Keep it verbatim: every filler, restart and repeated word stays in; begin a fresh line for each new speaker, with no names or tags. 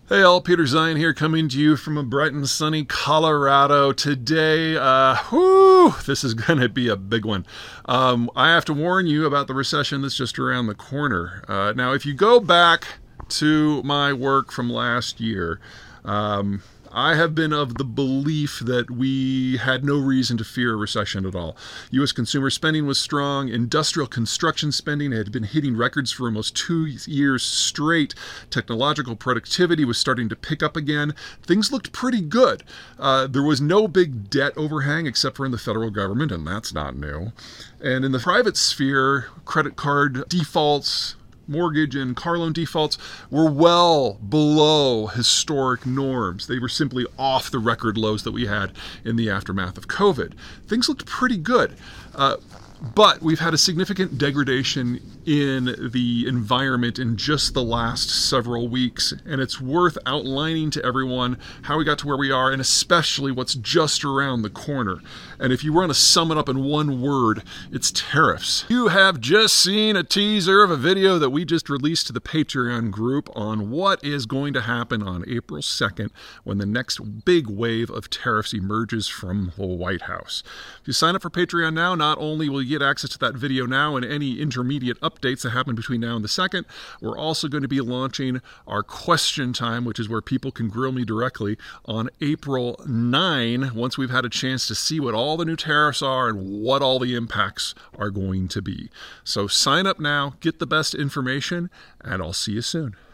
Hey all, Peter Zion here, coming to you from a bright and sunny Colorado today. Uh, whew, this is going to be a big one. Um, I have to warn you about the recession that's just around the corner. Uh, now, if you go back to my work from last year, um, I have been of the belief that we had no reason to fear a recession at all. U S consumer spending was strong. Industrial construction spending had been hitting records for almost two years straight. Technological productivity was starting to pick up again. Things looked pretty good. Uh, there was no big debt overhang except for in the federal government, and that's not new. And in the private sphere, credit card defaults, mortgage and car loan defaults were well below historic norms. They were simply off the record lows that we had in the aftermath of COVID. Things looked pretty good. Uh, But we've had a significant degradation in the environment in just the last several weeks, and it's worth outlining to everyone how we got to where we are, and especially what's just around the corner. And if you want to sum it up in one word, it's tariffs. You have just seen a teaser of a video that we just released to the Patreon group on what is going to happen on April second when the next big wave of tariffs emerges from the White House. If you sign up for Patreon now, not only will you get access to that video now and any intermediate updates that happen between now and the second, we're also going to be launching our question time, which is where people can grill me directly on April ninth, once we've had a chance to see what all the new tariffs are and what all the impacts are going to be. So sign up now, get the best information, and I'll see you soon.